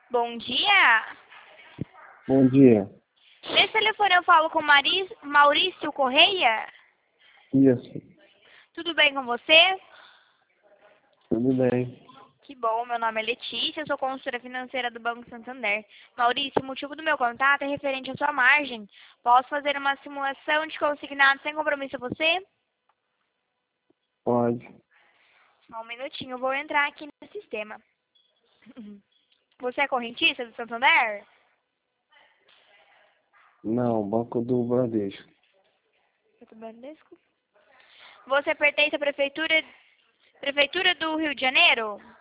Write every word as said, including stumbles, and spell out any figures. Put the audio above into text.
Bom dia. Bom dia. Nesse telefone eu falo com Maris- Maurício Correia. Isso. Tudo bem com você? Tudo bem. Que bom, meu nome é Letícia, eu sou consultora financeira do Banco Santander. Maurício, o motivo do meu contato é referente à sua margem. Posso fazer uma simulação de consignado sem compromisso a você? Pode. Só um minutinho, eu vou entrar aqui no sistema. Você é correntista do Santander? Não, Banco do Bradesco. Do Bradesco? Você pertence à prefeitura, prefeitura do Rio de Janeiro?